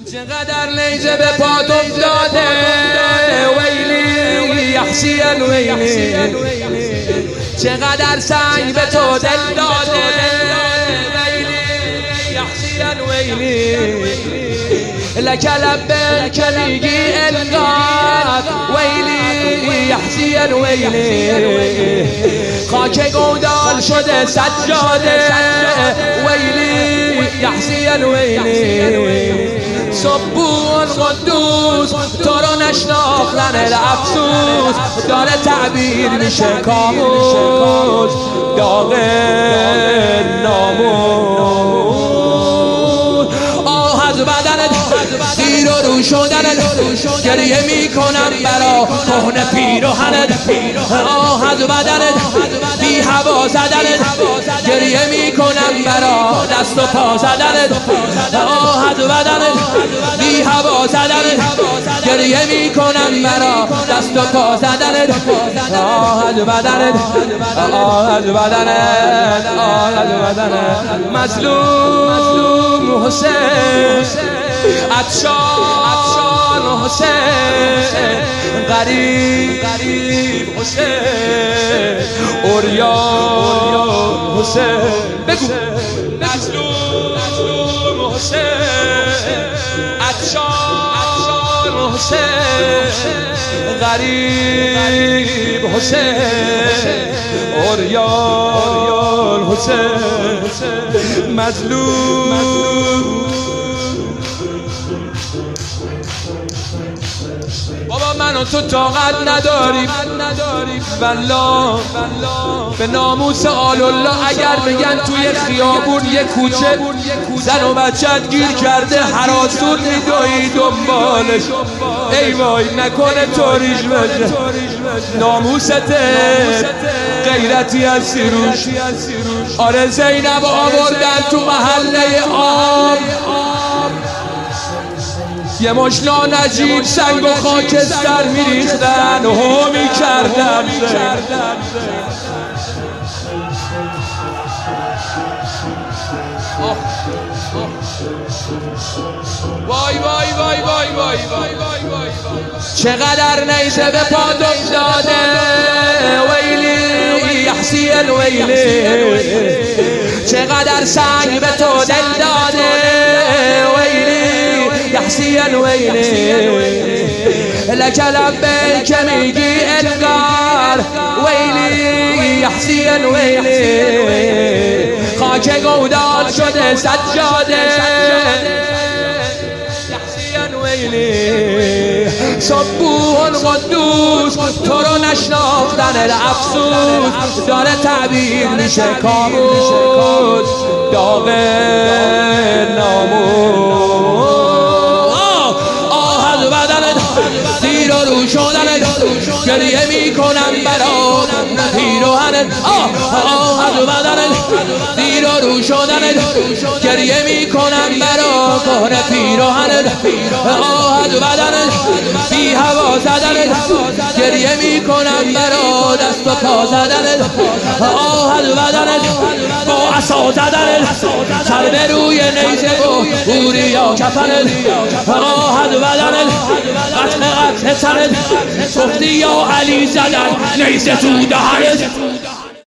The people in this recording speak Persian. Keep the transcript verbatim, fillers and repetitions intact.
چقدر نیزه به پات افتاده ویلی یحسین ویلی، چقدر سنگ به تو دل داده ویلی یحسین ویلی، لک لبیک که میگی انگار ویلی یحسین ویلی، خاک گودال شده سجاده ویلی یحسین ویلی، سبون قدوس تو رو نشناختن الافسوس، داره تعبیر میشه کاموس داغ ناموس، آه از بدنت زیر و رو شدنت گریه میکنم برا کهنه پیراهنت، آه از بدنت بی هوا زدنت گریه میکنم برا دست و پا زدنت، آه از بدنت بی هوا زدنت گریه میکنم برا دست و پا زدنت، آه از بدنت آه از بدنت آه از بدنت، مظلوم حسین عطشان حسین، غریب حسین عریان حسین، بگو مظلوم حسین عطشان حسین، غریب حسین عریان حسین، مظلوم. بابا من و تو طاقت نداریم والله به ناموس آل الله، اگر بگن توی خیابون یه کوچه زن و بچت گیر کرده هراسون میدوی دنبالش، ای وای نکنه توریش بشه ناموسته غیرتی از سیروش. آره زینب آوردن تو محله آب، یه مش ناجیب سنگ و خاکستر میریختن و هو میکردن، وای وای وای وای وای وای، چقدر نیزه به پات افتاده ویلی یحسین ویلی، چقدر سنگ به تو دل داده ویلی یحسین ویلی، لک لبیک که میگی انگار ویلی یحسین ویلی، خاک گودال شده سجاده یحسین ویلی، سبون قدوس تو رو نشناختن الافسوس، داره تعبیر میشه کاموس داغ ناموس، زیر و رو شدنت گریه میکنم برا پیراهنت، آه از بدنت زیر و رو شدنت گریه میکنم برا کهنه پیراهنت، آه از بدنت بی هوا زدنت گریه میکنم برا دست و پا زدنت، آه از بدنت با عصا زدنت سر به روی نیزه و بوریا کفنت، آه از بدنت قتل قتل سرت گفتی یا علی زدن نیزه تو دهنت.